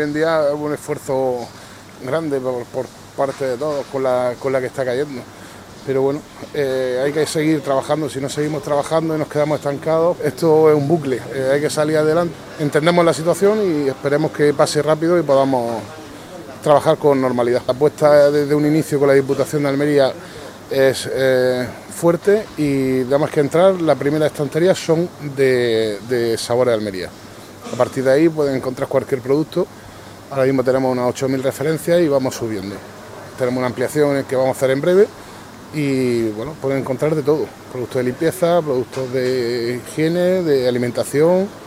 en día es un esfuerzo grande por parte de todos con la que está cayendo. Pero bueno, hay que seguir trabajando. Si no seguimos trabajando y nos quedamos estancados, esto es un bucle, hay que salir adelante. Entendemos la situación y esperemos que pase rápido y podamos trabajar con normalidad. La apuesta desde un inicio con la Diputación de Almería es fuerte y nada más que entrar, la primera estantería son de sabores de Almería. A partir de ahí pueden encontrar cualquier producto. Ahora mismo tenemos unas 8.000 referencias y vamos subiendo. Tenemos una ampliación que vamos a hacer en breve y bueno, pueden encontrar de todo. Productos de limpieza, productos de higiene, de alimentación.